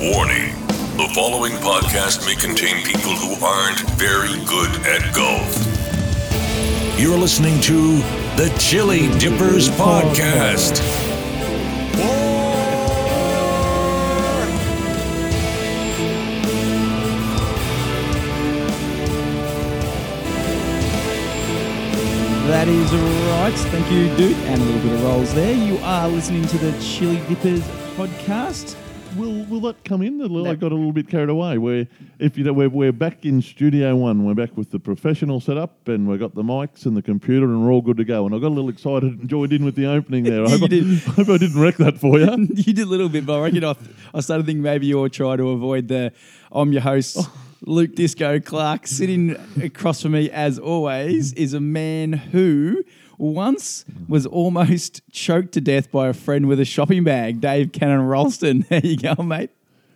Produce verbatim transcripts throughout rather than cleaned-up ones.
Warning. The following podcast may contain people who aren't very good at golf. You're listening to the Chili Dippers Podcast. That is right. Thank you, Duke. And a little bit of rolls there. You are listening to the Chili Dippers Podcast. Will will that come in? No. I got a little bit carried away. We're if you know we're we're back in Studio One. We're back with the professional setup, and we've got the mics and the computer, and we're all good to go. And I got a little excited and joined in with the opening there. I hope, You I, did. I hope I didn't wreck that for you. You did a little bit, but I reckon I, I started thinking maybe you're trying to avoid the I'm your host, Luke Disco Clark. Sitting across from me, as always, is a man who once was almost choked to death by a friend with a shopping bag, Dave Cannon Ralston. How you going, mate?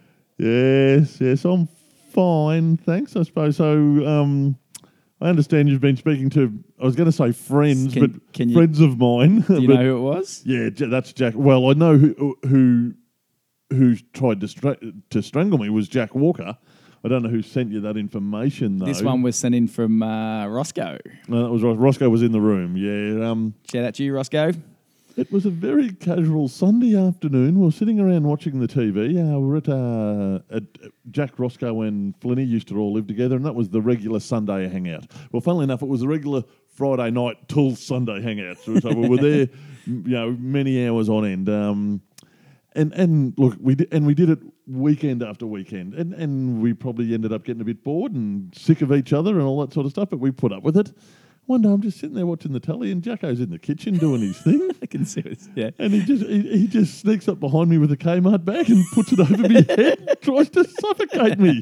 Yes, yes, I'm fine, thanks. I suppose so. Um, I understand you've been speaking to. I was going to say friends, Can- but can you- friends of mine. Do you but know who it was? Yeah, J- that's Jack. Well, I know who who who tried to stra- to strangle me was Jack Walker. I don't know who sent you that information though. This one was sent in from uh, Roscoe. No, that was Ros- Roscoe was in the room. Yeah, um, Shout out to you, Roscoe. it was a very casual Sunday afternoon. We were sitting around watching the T V. Uh, we were at, uh, at Jack Roscoe and Flinny used to all live together, and that was the regular Sunday hangout. Well, funnily enough, it was the regular Friday night till Sunday hangout. So, so we were there, m- you know, many hours on end. Um, and and look, we did, and we did it weekend after weekend, and and we probably ended up getting a bit bored and sick of each other and all that sort of stuff. But we put up with it. One day I'm just sitting there watching the telly, and Jacko's in the kitchen doing his thing. I can see it. Yeah. And he just he, he just sneaks up behind me with a Kmart bag and puts it over my head and tries to suffocate me.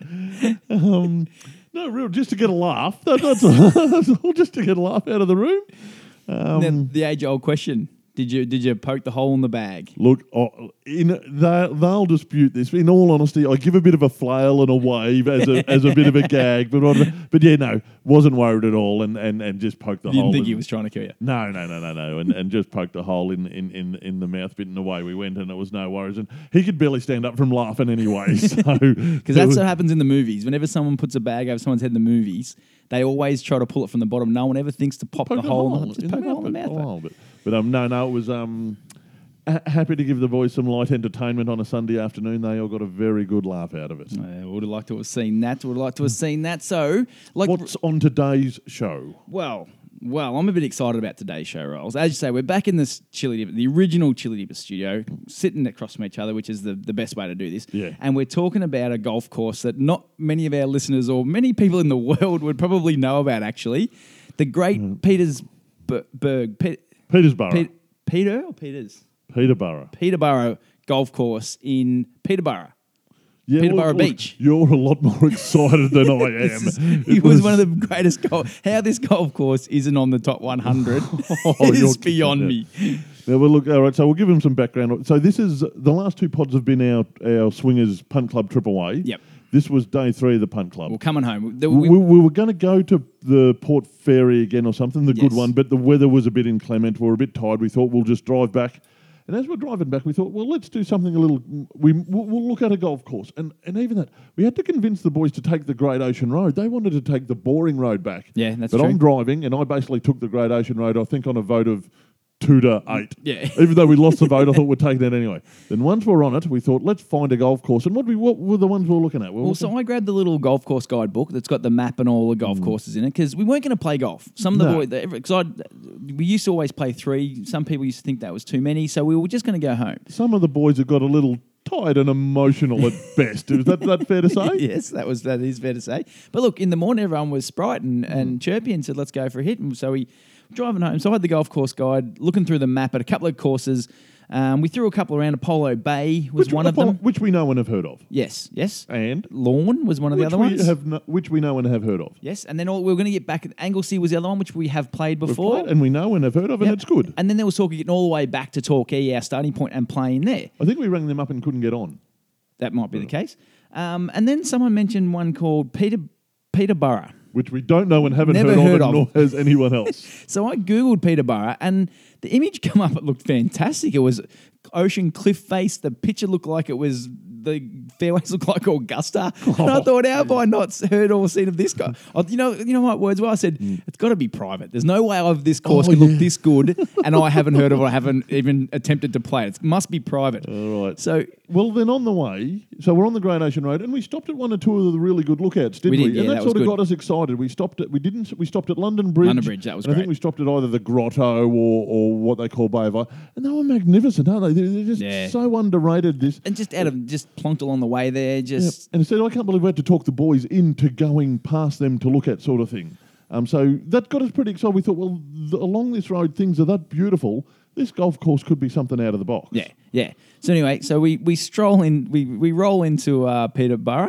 Um, no, real, just to get a laugh. That, that's, all, that's all, just to get a laugh out of the room. Um, Now, the age-old question: Did you did you poke the hole in the bag? Look, oh, in, they, they'll dispute this. In all honesty, I give a bit of a flail and a wave as a as a bit of a gag, but I- but yeah, no, wasn't worried at all, and, and, and just poked the You hole. didn't think in- he was trying to kill you? No, no, no, no, no, and, and just poked a hole in, in, in, in the mouth bit, and away we went, and it was no worries. And he could barely stand up from laughing anyway. So Because that's what happens in the movies. Whenever someone puts a bag over someone's head in the movies, they always try to pull it from the bottom. No one ever thinks to pop poke the a hole. hole in the, just in poke the a hole in the mouth, mouth. but- oh, but, but um, no, no, it was um, ha- happy to give the boys some light entertainment on a Sunday afternoon. They all got a very good laugh out of it. Uh, would have liked to have seen that. Would have liked to have seen that. So, like, What's on today's show? well, well, I'm a bit excited about today's show, Rolls. As you say, we're back in this Chili Dipper, the original Chili Dipper studio, sitting across from each other, which is the, the best way to do this. Yeah. And we're talking about a golf course that not many of our listeners or many people in the world would probably know about, actually. The great Mm. Petersburg, Pe- Petersburg. Pe- Peter or Peters? Peterborough. Peterborough Golf Course in Peterborough. Yeah, Peterborough look, Beach. You're a lot more excited than I This is- am. It was one of the greatest golf. How this golf course isn't on the top one hundred Oh, you're is kidding beyond me. me. Now, well, look, all right, so we'll give him some background. So this is, the last two pods have been our, our Swingers Punt Club trip away. Yep. This was day three of the Punt Club. We're coming home. The- we, we- we were going to go to the Port Fairy again or something, the good Yes. one, but the weather was a bit inclement. We were a bit tired. We thought we'll just drive back. And as we're driving back, we thought, well, let's do something a little. We we'll, we'll look at a golf course, and and even that, we had to convince the boys to take the Great Ocean Road. They wanted to take the boring road back. Yeah, that's but true. I'm driving, and I basically took the Great Ocean Road. I think on a vote of two to eight. Yeah. Even though we lost the vote, I thought we'd take that anyway. Then once we're on it, we thought, let's find a golf course. And what we what were the ones we were looking at? We were Well, looking- so I grabbed the little golf course guidebook that's got the map and all the golf courses in it because we weren't going to play golf. Some of the No. boys, because I, we used to always play three. Some people used to think that was too many, so we were just going to go home. Some of the boys have got a little tired and emotional at best. Is that, that fair to say? Yes, that was that is fair to say. But look, in the morning, everyone was sprite and, and chirpy and said, "Let's go for a hit." And so we driving home. So I had the golf course guide, looking through the map at a couple of courses. Um, we threw a couple around. Apollo Bay was Which, one of them. Which we know and have heard of. Yes, yes. And Lawn was one of the which other we ones. have no, which we know and have heard of. Yes, and then all, we were going to get back. Anglesey was the other one, which we have played We've before. played and we know and have heard of, Yep. and it's good. And then there was talk of getting all the way back to Torquay, our starting point, and playing there. I think we rang them up and couldn't get on. That might be the case. Um, and then someone mentioned one called Peter Peterborough. Which we don't know and haven't Never heard, heard of, of. and nor has anyone else. So I Googled Peterborough and the image come up, it looked fantastic. It was ocean cliff face. The picture looked like it was the fairways look like Augusta. And I thought, how have I not heard or seen of this guy? I, you know, you know what words were? I said, mm. it's got to be private. There's no way of this course oh, could yeah. look this good, and I haven't heard of it. I haven't even attempted to play it. It must be private. All right. So, well, then on the way, so we're on the Great Ocean Road, and we stopped at one or two of the really good lookouts, didn't we? we? Did, yeah, and that, that sort of good. got us excited. We stopped at we didn't we stopped at London Bridge. London Bridge, that was and great. I think we stopped at either the Grotto or, or what they call Bay of Eye, and they were magnificent, aren't they? They're, they're just Yeah. so underrated. This and just out of just plonked along the way there, just yeah. and instead, I can't believe we had to talk the boys into going past them to look at, sort of thing. Um, so that got us pretty excited. We thought, well, th- along this road, things are that beautiful. This golf course could be something out of the box. yeah, yeah. So anyway, so we we stroll in, we we roll into uh, Peterborough.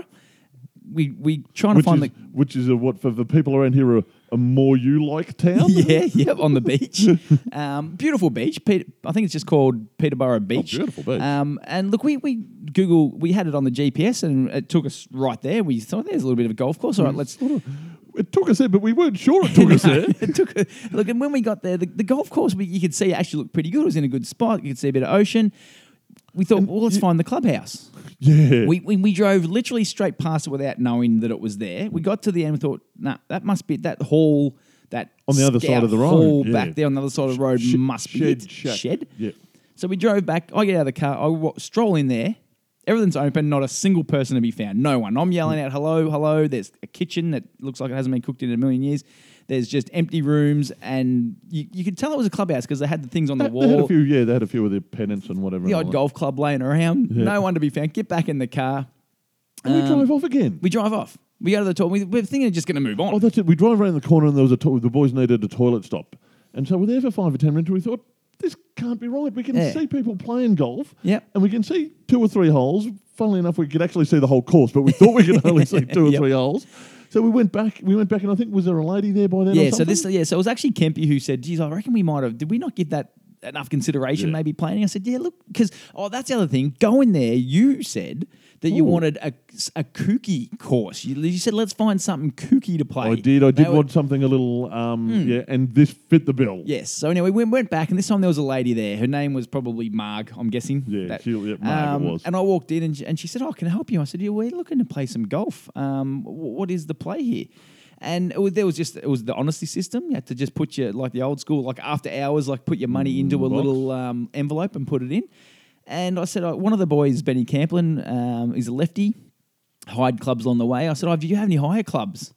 We we trying to Which find is, the which is a, what for the people around here a, a more you like town. yeah, yep, on the beach. um, beautiful beach. Pete, I think it's just called Peterborough Beach. Oh, beautiful beach. Um, and look, we, we Google, we had it on the G P S and it took us right there. We thought there's a little bit of a golf course. All right, let's. It took us there, but we weren't sure it took us there. it took a, look, and when we got there, the, the golf course we, you could see actually looked pretty good. It was in a good spot. You could see a bit of ocean. We thought, well, let's find the clubhouse. Yeah. We, we we drove literally straight past it without knowing that it was there. We got to the end and thought, nah, that must be that hall, that On the other scout side of the road, hall yeah. back there on the other side of the road Sh- must be shed, it. shack. Shed. Yeah. So we drove back. I get out of the car. I wa- stroll in there. Everything's open. Not a single person to be found. No one. I'm yelling out, hello, hello. There's a kitchen that looks like it hasn't been cooked in a million years. There's just empty rooms, and you, you could tell it was a clubhouse because they had the things on the They, wall. they had a few, yeah, they had a few of their pennants and whatever. The and odd all golf club laying around. Yeah. No one to be found. Get back in the car. that. And we Um, drove off again. We drive off. We go to the toilet. We, we're thinking of just going to move on. Oh, that's it. We drove around the corner and there was a to- the boys needed a toilet stop. And so we're there for five or ten minutes. We thought, this can't be right. We can Yeah. see people playing golf. Yep. And we can see two or three holes. Funnily enough, we could actually see the whole course, but we thought we could only see two or Yep. three holes. So we went back. We went back, and I think was there a lady there by then? Yeah, or so something? this yeah, so it was actually Kempy who said, geez, I reckon we might have, did we not give that enough consideration Yeah. maybe planning? I said, yeah, look, because, oh, that's the other thing. Going there, you said that you Ooh. wanted a, a kooky course. You, you said, let's find something kooky to play. I did. I did They were- want something a little, um, yeah, and this fit the bill. Yes. So anyway, we went back, and this time there was a lady there. Her name was probably Marg, I'm guessing. Yeah, That- she, yeah Marg it was. And I walked in, and she, and she said, "Oh, can I help you?" I said, "Yeah, we're looking to play some golf. Um, wh- what is the play here?" And it was, there was just it was the honesty system. You had to just put your like the old school, like after hours, like put your money into a box. little um, envelope and put it in. And I said, oh, one of the boys, Benny Camplin, um, is a lefty. Hide clubs on the way. I said, oh, do you have any higher clubs?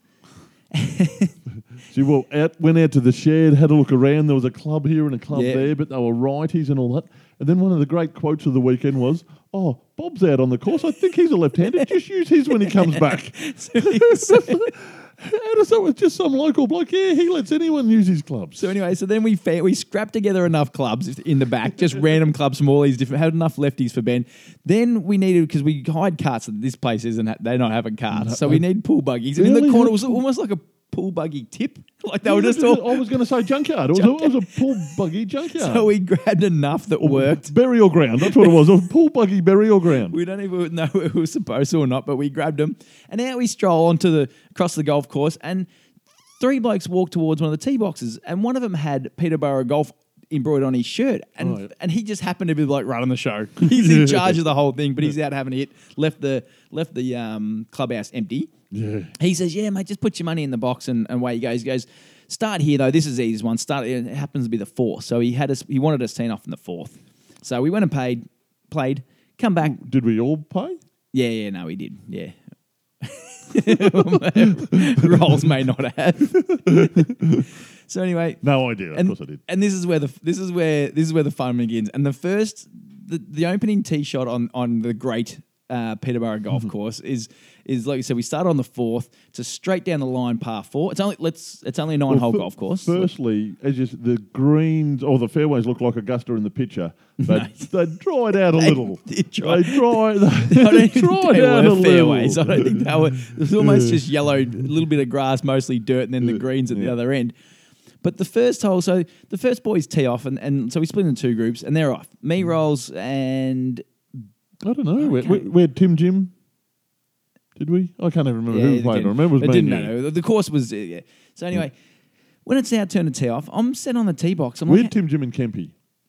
She well, out, went out to the shed, had a look around. There was a club here and a club Yeah. there, but they were righties and all that. And then one of the great quotes of the weekend was, "Oh, Bob's out on the course. I think he's a left-handed. Just use his when he comes back." So, so- How does that with just some local bloke? Yeah, he lets anyone use his clubs. So anyway, so then we fa- we scrapped together enough clubs in the back, just random clubs from all these different. Had enough lefties for Ben. Then we needed because we hide carts. This place isn't. ha- They're not having carts, so we need pool buggies. And in the Really? corner was almost like a pool buggy tip, like they were just all. I was going to say junkyard. It was, a, it was a pool buggy junkyard. So we grabbed enough that worked. Burial ground. That's what it was. A pool buggy burial ground. We don't even know if it was supposed to or not, but we grabbed them, and now we stroll onto the across the golf course, and three blokes walked towards one of the tee boxes, and one of them had Peterborough Golf embroidered on his shirt, and Right. and he just happened to be like running the show. He's in charge of the whole thing, but he's out having a hit. Left the left the um, clubhouse empty. Yeah. He says, "Yeah, mate, just put your money in the box," and, and away he goes. He goes, "Start here though. This is the easiest one. Start. It happens to be the fourth, so he had us. He wanted us teeing off in the fourth. So we went and paid, played, come back. Did we all pay? Yeah, yeah, no, we did. Yeah." Rolls may not have. So anyway, No idea. Of and, course I did. and this is where the this is where this is where the fun begins. And the first, the, the opening tee shot on on the great uh, Peterborough Golf Course is is like you said. We start on the fourth. It's a straight down the line par four. It's only let's it's only a nine hole Well, fir- golf course. Firstly, as you, s- the greens or the fairways look like Augusta in the picture. They they dried out a little. did dry- They dried. They I don't even think dried they out a were fairways. I little. don't think they were. It was almost just yellow, a little bit of grass, mostly dirt, and then the greens at the Yeah. other end. But the first hole, so the first boys tee off, and, and so we split into two groups, and they're off. Me, Rolls, and I don't know. We, Okay. we, we had Tim Jim. Did we? I can't even remember yeah, who they played. I didn't- remember it was they me didn't and you. know. The- The course was uh, yeah. So anyway, when it's our turn to tee off, I'm set on the tee box. I'm We like, had Tim Jim and Kempy.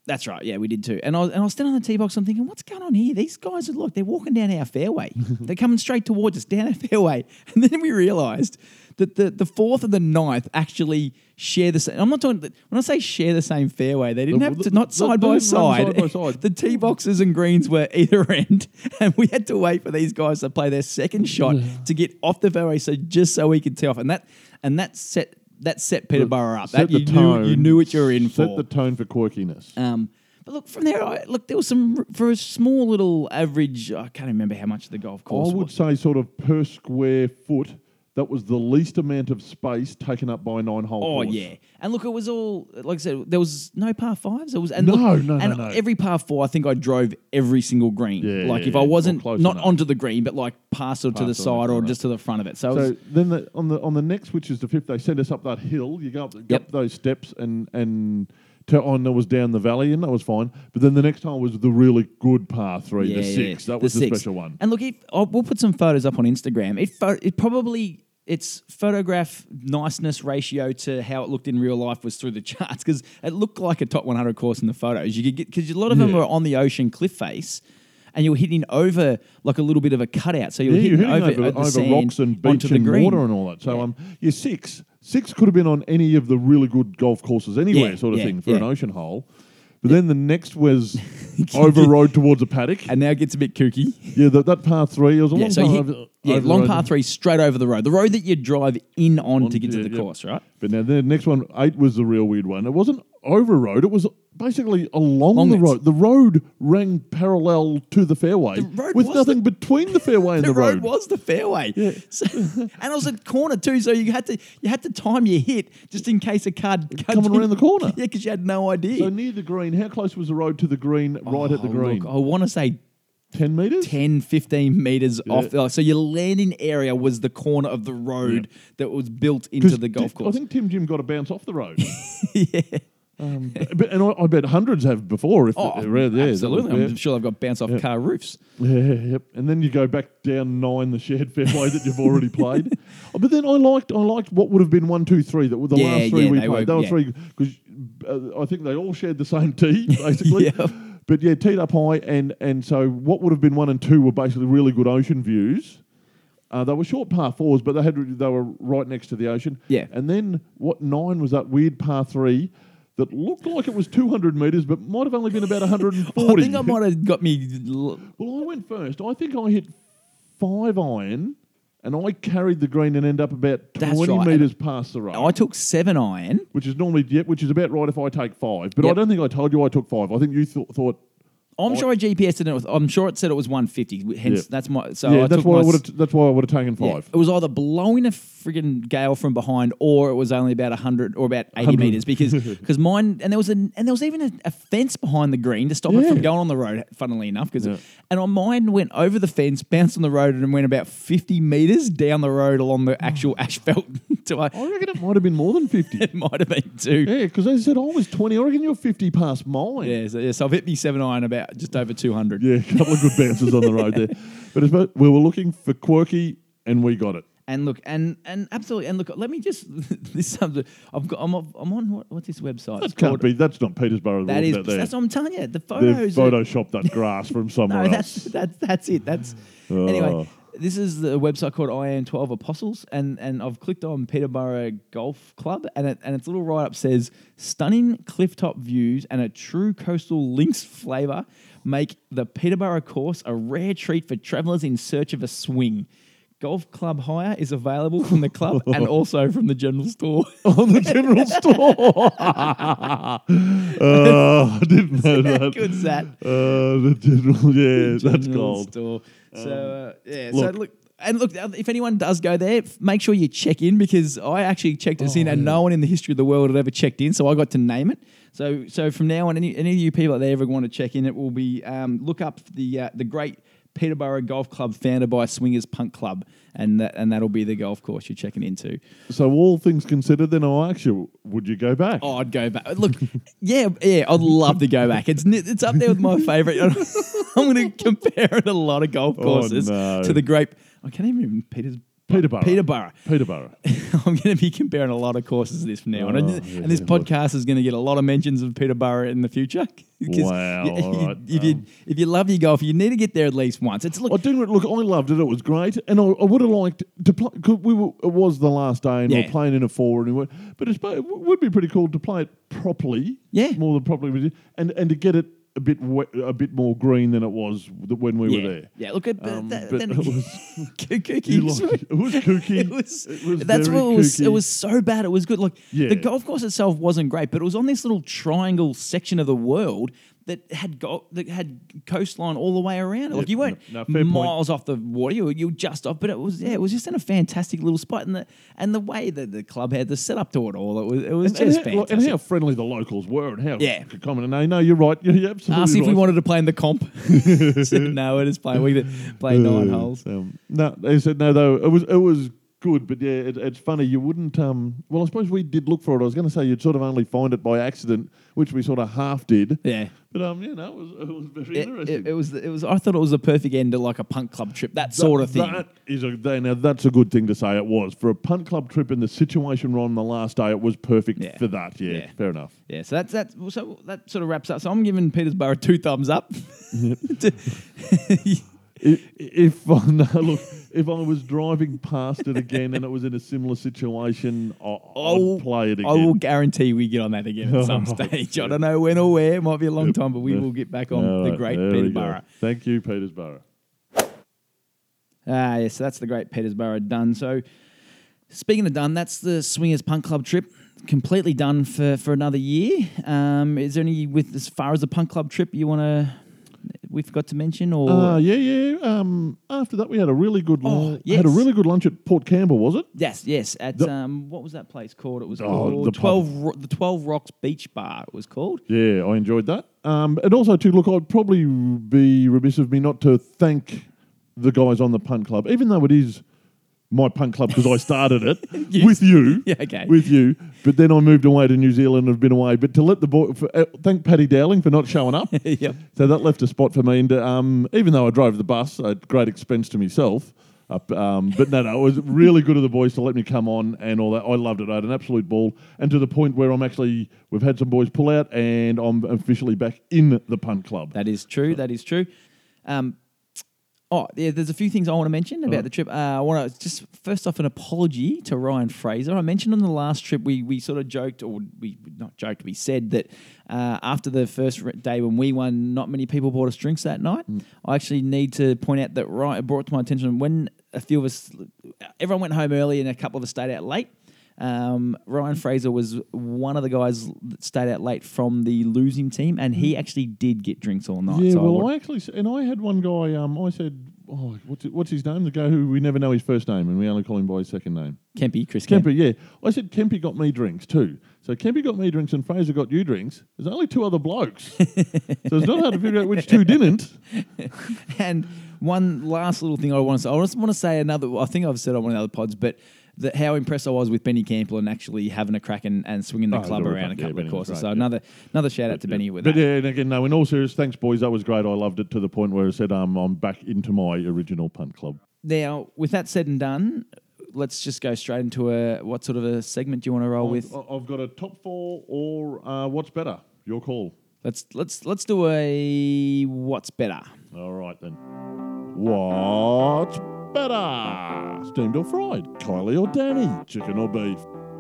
That's right. Yeah, we did too. And I was, and I was standing on the tee box. I'm thinking, what's going on here? These guys are look. They're walking down our fairway. They're coming straight towards us down our fairway. And then we realised that the, the fourth and the ninth actually share the same. I'm not talking. When I say share the same fairway, they didn't The- have to the- not the- side they by didn't run side. side by side. The tee boxes and greens were either end, and we had to wait for these guys to play their second shot to get off the fairway, so just so we could tee off. And that and that set that set Peterborough up. Set That you the knew tone. you knew what you were in Set for. the tone for quirkiness. Um, but look, from there, I, look, there was some, for a small little average, I can't remember how much the golf course I would was. say sort of per square foot, that was the least amount of space taken up by a nine-hole Oh, course. yeah. And look, it was all, like I said, there was no par fives. It was, and No, look, no, no, and no. every par four, I think I drove every single green. Yeah, like yeah, if I yeah. wasn't, Well, close not enough. onto the green, but like past or to the Past or side or right. just to the front of it. So, it was, So then the, on the on the next, which is the fifth, they sent us up that hill. You go up, go Yep. up those steps and and to, on that was down the valley, and that was fine. But then the next hole was the really good par three, yeah, the yeah, six. yeah. That was the, six. special one. And look, if, I'll, we'll put some photos up on Instagram. It, pho- it probably... Its photograph niceness ratio to how it looked in real life was through the charts because it looked like a top one hundred course in the photos. You could get because a lot of them Yeah. were on the ocean cliff face, and you were hitting over like a little bit of a cutout. So you were Yeah, you're hitting, hitting over, over, at the over sand rocks and onto beach the and green. water and all that. So Yeah. um, your six six could have been on any of the really good golf courses anyway, Yeah, sort of yeah, thing for yeah. an ocean hole. But then the next was over road towards a paddock. And now it gets a bit kooky. Yeah, that, that par three. It was a Yeah, long so par you over, hit, yeah, over long road. par three straight over the road, the road that you drive in on, to get yeah, to the yeah. course, right? But now the next one, eight, was the real weird one. It wasn't over a road. It was basically along Along the it. road. The road ran parallel to the fairway The road with was nothing between the fairway and The the, road was the fairway, Yeah. so, and it was a corner too. So you had to you had to time your hit just in case a card Coming around the corner. Yeah, because you had no idea. So near the green, how close was the road to the green right at the Oh, green? Look, I want to say ten metres? ten, fifteen metres Yeah. off. like, So your landing area was the corner of the road that was built into 'Cause the golf Ti- course. I think Tim Jim got a bounce off the road. yeah. um, but, and I, I bet hundreds have before. If Oh, it- yeah, that was absolutely. fair. I'm sure they've got bounce off car roofs. Yeah, yep. And then you go back down nine the shared fairway that you've already played. Oh, but then I liked I liked what would have been one, two, three. That were the Yeah, last three yeah, we they played. were- They were yeah. three because uh, I think they all shared the same tee basically. Yeah. But yeah, teed up high, and and so what would have been one and two were basically really good ocean views. Uh, they were short par fours, but they had they were right next to the ocean. Yeah. And then what nine was that weird par three that looked like it was two hundred metres, but might have only been about one hundred forty. I think I might have got me. l- Well, I went first. I think I hit five iron, and I carried the green and end up about That's twenty right. metres past the road, I took seven iron. which is normally yep, which is about right if I take five. But I Yep. don't think I told you I took five. I think you th- thought. I'm I- sure I G P S'd it. With, I'm sure it said it was one fifty. Hence, Yeah. that's my. So yeah, I that's took why I my would s- have. That's why I would have taken yeah, five. it was either blowing a friggin' gale from behind, or it was only about hundred or about eighty one hundred. meters because because mine and there was a and there was even a, a fence behind the green to stop it from Yeah. going on the road. Funnily enough, because Yeah. and on mine went over the fence, bounced on the road, and went about fifty meters down the road along the actual asphalt. to I, I reckon it might have been more than fifty. it might have been two. Yeah, because as I said, I was twenty. I reckon you're fifty past mine. Yeah, so, yeah, so I've hit me seven iron about just over two hundred. Yeah, a couple of good bounces on the road there. But it's about, we were looking for quirky, and we got it. And look, and and absolutely, and look. Let me just this. Something I've got. I'm, I'm on what, what's this website? That It's can't called- be. That's not Petersburg. That is. That there. That's what I'm telling you. The They've photos. are- photoshopped that grass from somewhere no, else. that's that's that's it. That's Oh. anyway. This is the website called I Am twelve Apostles, and, and I've clicked on Peterborough Golf Club, and it, and its little write up says stunning clifftop views and a true coastal links flavour make the Peterborough course a rare treat for travellers in search of a swing. Golf club hire is available from the club and also from the general store. On the general store. uh, I didn't know How that. good's that? Uh, the general, yeah, that's General gold. Store. So uh, yeah, look. so look. And look, if anyone does go there, f- make sure you check in because I actually checked us in, and no one in the history of the world had ever checked in, so I got to name it. So, so from now on, any, any of you people out there ever want to check in, it will be um, look up the uh, the great Peterborough Golf Club founded by Swingers Punk Club, and that and that'll be the golf course you're checking into. So all things considered, then I'll ask you, would you go back? Oh, I'd go back. Look, yeah, yeah, I'd love to go back. It's n- it's up there with my favourite. I'm going to compare it a lot of golf Oh, courses no. to the great. I can't even remember Peters Peterborough. Peterborough. Peterborough. I'm going to be comparing a lot of courses to this from now on. Oh, And, yeah, and this yeah, podcast is going to get a lot of mentions of Peterborough in the future. 'Cause Wow, you- all right. If, you, Um, if you love your golf, you need to get there at least once. It's look, I didn't look. I loved it. It was great, and I, I would have liked to play. Cause we were, it was the last day, and we Yeah. were playing in a forward, and we went, but it's, it would be pretty cool to play it properly. Yeah. more than properly, and and to get it a bit wet, a bit more green than it was th- when we yeah, were there. yeah. Look at Um, that. but Then, it was- kooky. You liked it. It was kooky. It was, It was that's very what it was. kooky. It was so bad. It was good. Like Yeah. the golf course itself wasn't great, but it was on this little triangle section of the world that had go- that had coastline all the way around. Like Yeah, you weren't no- no, fair point. miles off the water. You were, you were just off, but it was yeah, it was just in a fantastic little spot. And the and the way that the club had the setup to it all, it was it was And, and just how, fantastic. and how friendly the locals were, and how Yeah. common. No, no, you're right. You're, you're absolutely Asked if right. we wanted to play in the comp. Said, no, we're just playing. We could play nine Uh, holes. Um, no, they said no. Though it was it was good, but yeah, it, it's funny. You wouldn't. Um, well, I suppose we did look for it. I was going to say you'd sort of only find it by accident, which we sort of half did. Yeah. But um, yeah, no, it was it was very It, interesting. it, it was. It was. I thought it was the perfect end to like a punk club trip. That sort of thing. That is a they- now that's a good thing to say. It was for a punt club trip in the situation we're on the last day. It was perfect Yeah. for that. Yeah, Yeah. fair enough. Yeah, so that's that. So that sort of wraps up. So I'm giving Petersburg two thumbs up. If, if uh, no, look, if I was driving past it again and it was in a similar situation, I, I'll- I'd play it again. I will guarantee we get on that again at some All right. stage. I don't know when or where. It might be a long time, but we will get back on All the right, great there we go. Peterborough. Thank you, Petersburg. Ah, yes, so that's the great Petersburg done. So speaking of done, that's the Swingers Punk Club trip. Completely done for, for another year. Um, is there any with as far as the Punk Club trip you want to we forgot to mention or Uh, yeah, yeah. Um, after that, we had a really good Oh, lunch. yes. Had a really good lunch at Port Campbell, was it? Yes, yes. At The- um, what was that place called? It was Oh, called the pub. twelve. Ro- the Twelve Rocks Beach Bar. It was called. Yeah, I enjoyed that. Um, and also, too, look, I'd probably be remiss of me not to thank the guys on the Punt Club, even though it is my Punt Club because I started it Yes. with you. Yeah, okay. With you. But then I moved away to New Zealand and have been away. But to let the boy, for, uh, thank Paddy Dowling for not showing up. Yep. So that left a spot for me. And um, even though I drove the bus at great expense to myself, up, um, but no, no, it was really good of the boys to let me come on and all that. I loved it. I had an absolute ball. And to the point where I'm actually, we've had some boys pull out and I'm officially back in the Punt Club. That is true. That is true. Um, oh, yeah, there's a few things I want to mention about Oh. the trip. Uh, I want to just first off an apology to Ryan Fraser. I mentioned on the last trip we we sort of joked, or we not joked, we said that uh, after the first re- day when we won, not many people bought us drinks that night. Mm. I actually need to point out that Ryan brought to my attention when a few of us, everyone went home early and a couple of us stayed out late. Um, Ryan Fraser was one of the guys that stayed out late from the losing team, and he actually did get drinks all night. Yeah, so I well, wa- I actually, s- and I had one guy, um, I said, oh, what's, it, what's his name? The guy who we never know his first name and we only call him by his second name. Kempy, Chris Kemp. Kempy, yeah. I said Kempy got me drinks too. So Kempy got me drinks and Fraser got you drinks. There's only two other blokes. So it's not hard to figure out which two didn't. And one last little thing I want to say. I just want to say another. I think I've said on one of the other pods, but that how impressed I was with Benny Campbell and actually having a crack and, and swinging the Oh, club he's a around a ripper. Yeah, couple Benny of was courses. great, so yeah. another another shout out to Benny with But that. yeah, and again, no, in all seriousness, thanks, boys. That was great. I loved it to the point where I said um, I'm back into my original Punt Club. Now, with that said and done, let's just go straight into a what sort of a segment do you want to roll with? I've, I've got a top four or uh, what's better? Your call. Let's let's let's do a what's better. All right then. What's better? Steamed or fried? Kylie or Danny? Chicken or beef?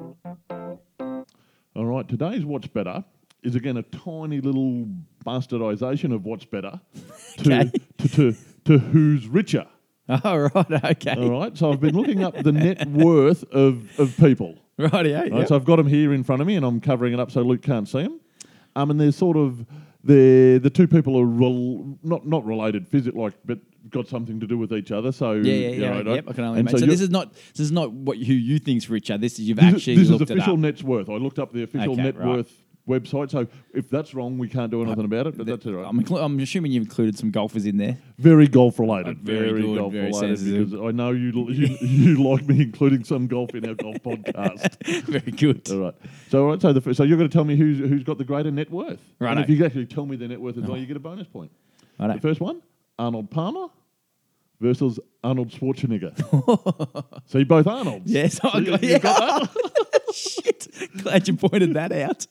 All right, today's what's better is again a tiny little bastardisation of what's better to, Okay. to, to, to who's richer. All right, okay. All right, so I've been looking up the net worth of, of people. Right, yeah. Right, so I've got them here in front of me and I'm covering it up so Luke can't see them. Um, and they're sort of, they're, the two people are rel- not not related physically, like, but got something to do with each other. So Yeah, yeah, you yeah. know, Yep, I can only and imagine. So, you're- this is not this is not what who you think's richer. This is you've this is- actually this is looked official it up. net's worth. I looked up the official Okay, net right. worth website. So if that's wrong, we can't do anything about it. But that's all right. I'm, inclu- I'm assuming you've included some golfers in there. Very golf related. Uh, very good, golf very related sensitive. because I know you, you you like me including some golf in our golf podcast. Very good. All right. So all right. So the first, so you're going to tell me who's who's got the greater net worth. Righto. And if you actually tell me their net worth as well, you get a bonus point. Righto. The first one, Arnold Palmer versus Arnold Schwarzenegger. See, both Arnolds. Yes, I See, got, you yeah. got that? Shit. Glad you pointed that out.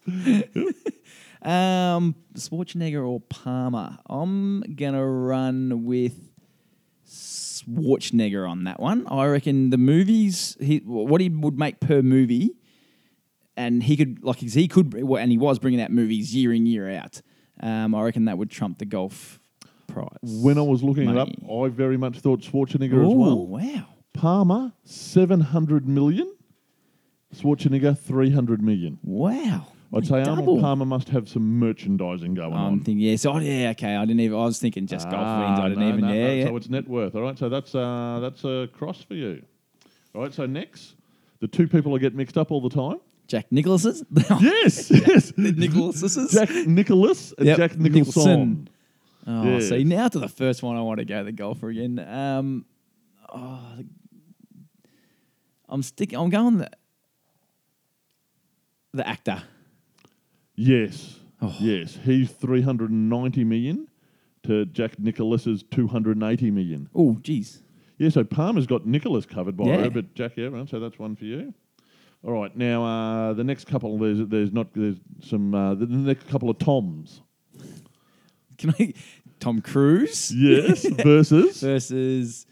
um, Schwarzenegger or Palmer? I'm going to run with Schwarzenegger on that one. I reckon the movies, he, what he would make per movie, and he could, like, he could, and he was bringing out movies year in, year out. Um, I reckon that would trump the golf prize. When I was looking money. it up, I very much thought Schwarzenegger Ooh, as well. wow. Palmer, seven hundred million. Schwarzenegger, three hundred million. Wow. I'd say Double. Arnold Palmer must have some merchandising going I'm on. thinking, yeah, so, oh, yeah, okay. I didn't even, I was thinking just golf wins. I didn't no, even, no, yeah, no. yeah. So it's net worth. All right, so that's uh, that's a cross for you. All right, so next, the two people I get mixed up all the time. Jack Nicklaus's? Yes, yes. Nicklaus's? Jack Nicholas and Yep, Jack Nicholson. Nicholson. Oh, Yes. see, now to the first one, I want to go the golfer again. Um, oh, I'm sticking. I'm going the the actor. Yes, Oh. yes. He's three hundred ninety million to Jack Nicholas's two hundred eighty million. Oh, geez. Yeah, so Palmer's got Nicholas covered by Yeah. her, but Jack, yeah, right, so that's one for you. All right, now uh, the next couple, there's there's not there's some uh, the next couple of Toms. Can I? Tom Cruise Yes, versus versus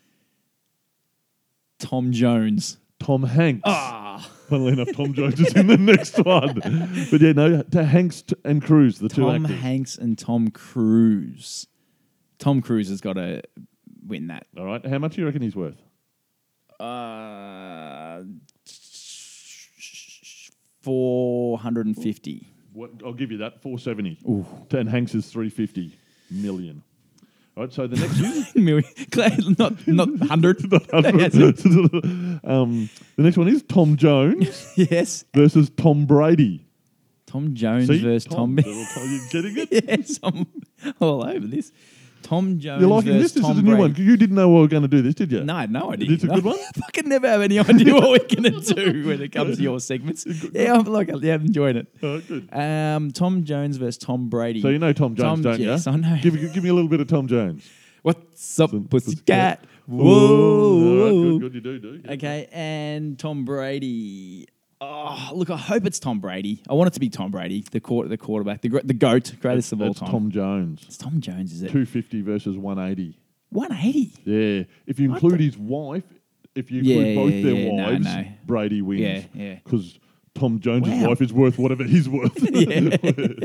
Tom Jones. Tom Hanks. Ah, Funnily enough, Tom Jones is in the next one. But yeah, no, to Hanks t- and Cruise, the two Tom actors. Hanks and Tom Cruise. Tom Cruise has got to win that. All right, how much do you reckon he's worth? Uh, four hundred and fifty. What, I'll give you that, four seventy. Ooh. And Hanks is three fifty million. All right, so the next is Million. not not hundred. um, the next one is Tom Jones Yes. versus Tom Brady. Tom Jones See, versus Tom. Tom. You're getting it? Yes, I'm all over this. Tom Jones You're liking versus this? This Tom is a new one. Brady. You didn't know we were going to do this, did you? No, I had no idea. It's a good one? I fucking never have any idea what we're going to do when it comes to your segments. Yeah, I'm like, yeah, I'm enjoying it. Oh, good. Um, Tom Jones versus Tom Brady. So you know Tom Jones, Tom- don't yes, you? I know. Give, give me a little bit of Tom Jones. What's up, Some pussycat? Ooh, Whoa. all right, good, good, you do, do. Yeah. Okay, and Tom Brady. Oh, look, I hope it's Tom Brady. I want it to be Tom Brady, the quarter, the quarterback, the gr- the goat, greatest of all That's time. Tom Jones. It's Tom Jones, is it? two fifty versus one eighty. one eighty. Yeah. If you What include the- his wife, if you Yeah, include both yeah, their yeah, no, wives, no. Brady wins. Yeah, yeah. Because Tom Jones's Wow. wife is worth whatever he's worth. Yeah.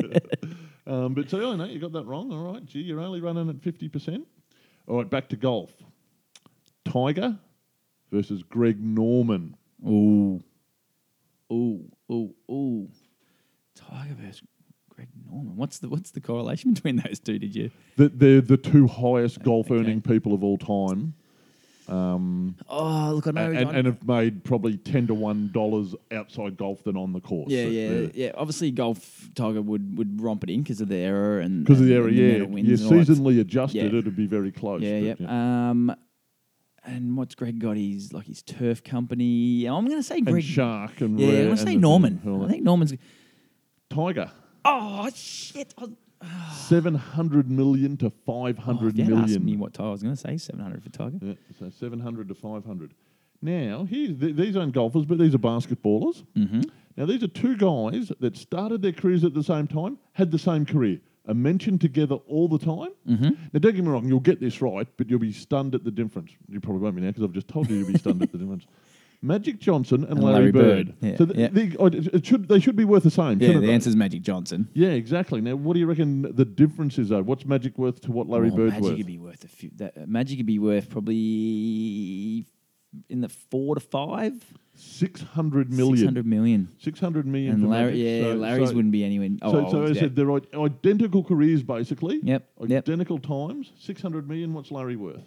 um, but so, I know you got that wrong. All right. Gee, you're only running at fifty percent. All right, back to golf. Tiger versus Greg Norman. Ooh. Ooh, ooh, ooh. Tiger versus Greg Norman. What's the what's the correlation between those two? Did you? The, they're the two highest golf okay. earning people of all time. Um, Oh, look, I know. and, I- and have made probably ten to one dollars outside golf than on the course. yeah, So yeah, they're- yeah. Obviously, golf Tiger would, would romp it in because of the error and Because of the and error, the yeah. amount of wins You're and all that. seasonally adjusted, Yeah. it'd be very close. Yeah, but, yep. yeah. Um, and what's Greg got? He's like his turf company. I'm going to say Greg. And Shark and yeah, Rare I'm going and to say the- Norman. all I that. think Norman's. Tiger, Oh shit! I was, seven hundred million to five oh, hundred if you had asked million. me what Tiger I was going to say, seven hundred for Tiger. Yeah, so seven hundred to five hundred. Now, here's, th- these aren't golfers, but these are basketballers. Mm-hmm. Now, these are two guys that started their careers at the same time, had the same career, are mentioned together all the time. Mm-hmm. Now, don't get me wrong, you'll get this right, but you'll be stunned at the difference. You probably won't be now because I've just told you you'll be stunned at the difference. Magic Johnson and, And Larry, Larry Bird. Bird. Yeah, So th- yeah. they, oh, it it should, they should be worth the same, Yeah, shouldn't the they? answer's Magic Johnson. Yeah, exactly. Now, what do you reckon the difference is, though? What's Magic worth to what Larry Oh, Bird's Magic worth? could be worth a few. That, uh, Magic could be worth probably in the four to five. six hundred million. Six hundred million. six hundred million And for Larry, Magic. yeah, So- Larry's so- wouldn't be anywhere. Oh, So, so oh, as I yeah. said, they're i- identical careers, basically. Yep, yep. Identical times. six hundred million. What's Larry worth?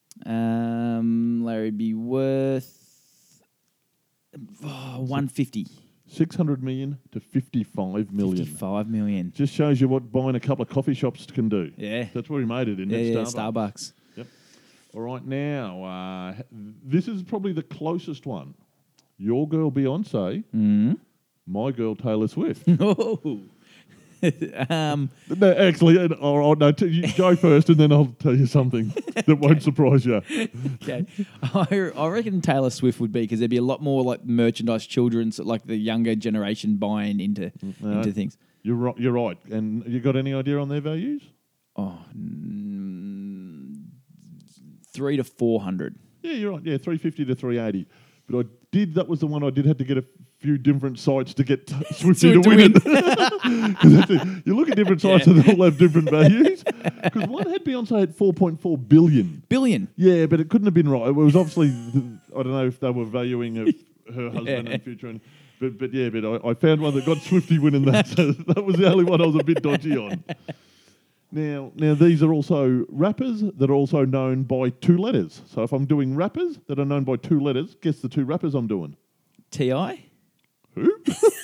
Um, Larry'd be worth oh, one fifty. six hundred million to fifty-five million. Fifty-five million. Just shows you what buying a couple of coffee shops can do. Yeah. That's where he made it in. Yeah, at yeah, Starbucks. Starbucks. Yep. All right, now, uh, this is probably the closest one. Your girl Beyonce, Mm. my girl Taylor Swift. Oh. um, No, actually, uh, all right, no, t- you go first, and then I'll tell you something that won't surprise you. okay, I, I reckon Taylor Swift would be because there'd be a lot more like merchandise, children's, like the younger generation buying into No, into things. You're right. You're right. And you got any idea on their values? Oh, mm, three to four hundred. Yeah, you're right. Yeah, three fifty to three eighty. But I did. That was the one I did have to get a few different sites to get Swifty to, To win win. it. 'Cause that's it. You look at different sites Yeah. and they all have different values. Because one had Beyonce at four point four billion. Billion. Yeah, but it couldn't have been right. It was obviously the, I don't know if they were valuing her, her husband Yeah. and future. And, but but yeah, but I, I found one that got Swifty winning that. So that was the only one I was a bit dodgy on. Now, now these are also rappers that are also known by two letters. So if I'm doing rappers that are known by two letters, guess the two rappers I'm doing. T I Who?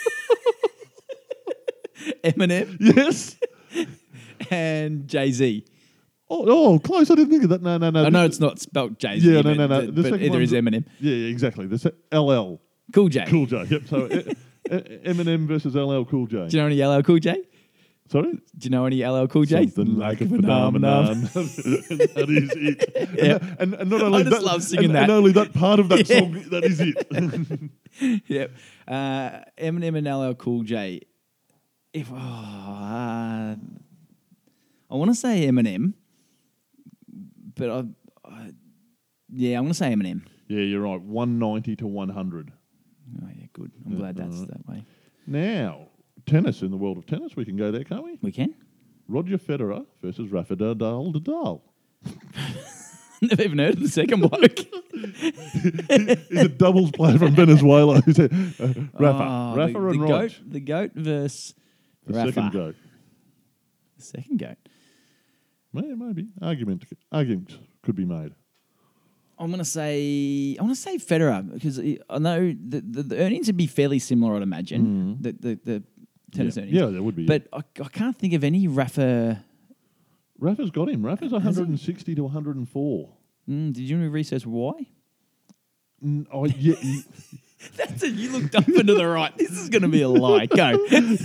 Eminem Yes. and Jay Z. Oh, oh, close. I didn't think of that. No, no, no. I know it's not spelt Jay Z. Yeah, no, but, no, no. But, The but second either is one's- Eminem. Yeah, yeah, exactly. The se- L L Cool J. Cool J. Yep. So e- e- Eminem versus L L Cool J. Do you know any L L Cool J? Sorry. Do you know any L L Cool J? Something like a phenomenon. That is it. Yeah. And, and not only I just that, love singing and, that. and only that part of that Yeah. song, that is it. Yep. Uh, Eminem and L L Cool J. If oh, uh, I want to say Eminem, but I, I yeah, I'm going to say Eminem. Yeah, you're right. one ninety to one hundred. Oh yeah, good. I'm glad that's that way. Now, tennis, in the world of tennis, we can go there, can't we? We can. Roger Federer versus Rafa Nadal. Nadal. Never even heard of the second bloke. He's a doubles player from Venezuela. He said, uh, Rafa. Oh, Rafa the, and the Rog. goat, the goat versus The Rafa. second goat. The second goat. Yeah, maybe. Argument, argument could be made. I'm gonna say I want to say Federer because I know the, the, the earnings would be fairly similar. I'd imagine the, the the tennis yeah. earnings. Yeah, there would be. But I, I can't think of any Rafa. Rafa's got him. Rafa's one hundred sixty to one hundred four. Mm, did you research why? Mm, oh, yeah, y- That's it. You looked up and to the right. This is going to be a lie. Go.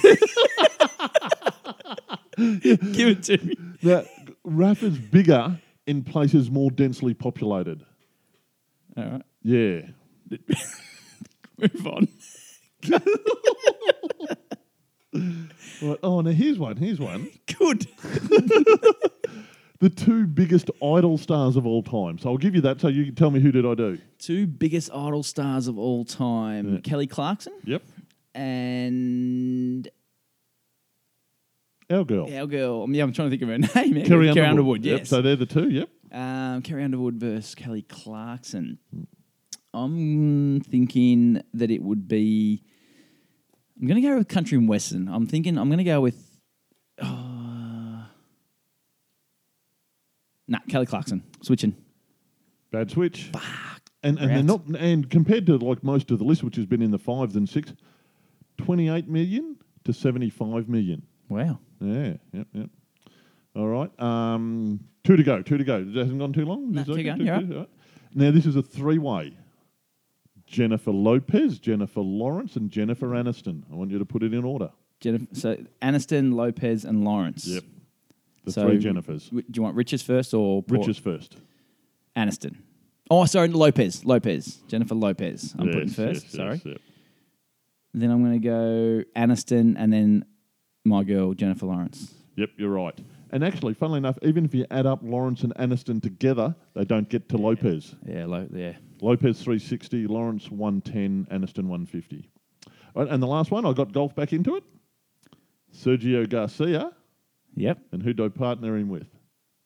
Give it to me. now, Rafa's bigger in places more densely populated. All right. Yeah. Move on. Right. Oh, now here's one. Here's one. Good. The two biggest idol stars of all time. So I'll give you that. So you can tell me who did I do? Two biggest idol stars of all time: Yeah. Kelly Clarkson Yep. and Our girl. our girl. Yeah, I'm trying to think of her name. eh? Carrie Underwood. Underwood. Yep. Yes. So they're the two. Yep. Um, Carrie Underwood versus Kelly Clarkson. I'm thinking that it would be. I'm going to go with country and western. I'm thinking I'm going to go with. Uh, nah, Kelly Clarkson. Switching. Bad switch. Fuck. And and We're they're out. not. And compared to like most of the list, which has been in the fives and six, twenty-eight million to seventy-five million. Wow. Yeah. Yep. Yep. All right. Um, two to go. Two to go. It hasn't gone too long. No, Is that keep okay? going, you're All right. Now this is a three-way. Jennifer Lopez, Jennifer Lawrence, and Jennifer Aniston. I want you to put it in order. Jennifer, so Aniston, Lopez, and Lawrence. Yep. The So three Jennifers. w- Do you want Richards first or Paul? Richards first. Aniston? Oh, sorry, Lopez. Lopez. Jennifer Lopez. I'm putting Yes, first. yes, sorry. yes, yep. Then I'm going to go Aniston and then my girl, Jennifer Lawrence. Yep, you're right. And actually, funnily enough, even if you add up Lawrence and Aniston together, they don't get to Lopez. Yeah, lo- yeah. Lopez three sixty, Lawrence one ten, Aniston one fifty. All right, and the last one, I got golf back into it. Sergio Garcia. Yep. And who do I partner him with?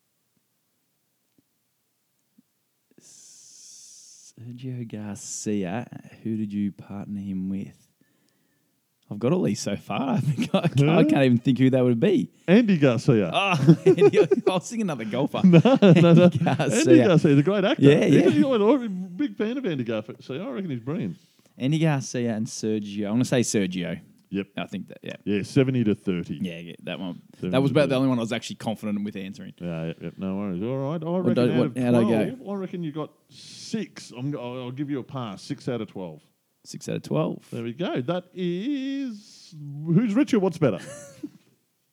Sergio Garcia. Who did you partner him with? I've got all these so far. I think I, can't, I can't even think who that would be. Andy Garcia. Oh, I was thinking another golfer. no, no, no. Andy Andy Garcia. Garcia, the great actor. Yeah, yeah. He's a- I'm a big fan of Andy Garcia. I reckon he's brilliant. Andy Garcia and Sergio. I'm going to say Sergio. Yep. I think that, yeah. Yeah, seventy to thirty. Yeah, yeah, that one. seventy That was to about the thirty. only one I was actually confident with answering. Yeah, yep, yep, no worries. All right, I What reckon do- out what- of how'd I go? twelve, I reckon you got six. I'm, go- I'll give you a pass. Six out of twelve. Six out of twelve. There we go. That is who's richer? What's better?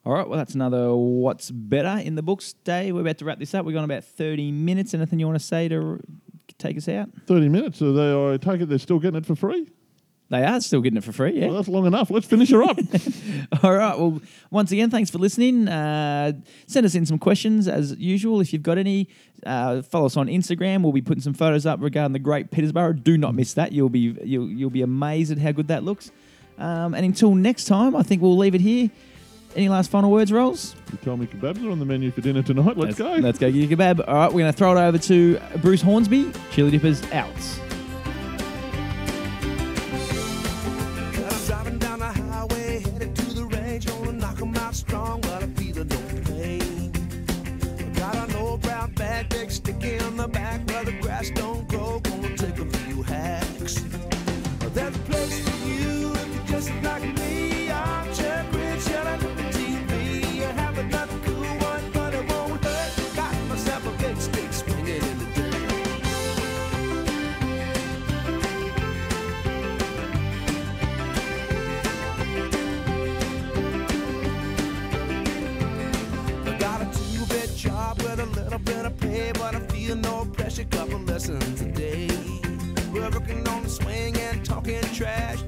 All right, well, that's another What's Better in the books day. We're about to wrap this up. We've gone about thirty minutes. Anything you want to say to r- take us out? thirty minutes. So they, I take it they're still getting it for free? They are still getting it for free, yeah. Well, that's long enough. Let's finish her up. All right, well, once again, thanks for listening. Uh, send us in some questions, as usual. If you've got any, uh, follow us on Instagram. We'll be putting some photos up regarding the Great Petersburg. Do not miss that. You'll be you'll, you'll be amazed at how good that looks. Um, and until next time, I think we'll leave it here. Any last final words, Rolls? You told me kebabs are on the menu for dinner tonight. Let's, let's go. Let's go get your kebab. All right, we're going to throw it over to Bruce Hornsby. Chili Dippers out. I'm driving down the highway, headed to the range, gonna knock 'em out strong, but I feel no pain. Got an old brown bag, big sticky on the back, where the grass don't grow, gonna take a few hacks. There's a place for you if you're just like me. I'm Chuck Rich, yelling at the T V. I have another cool one, but it won't hurt. Got myself a big stick swinging in the dirt. I got a two-bit job with a little bit of pay, but I feel no pressure, couple lessons a day. We're working on the swing and talking trash.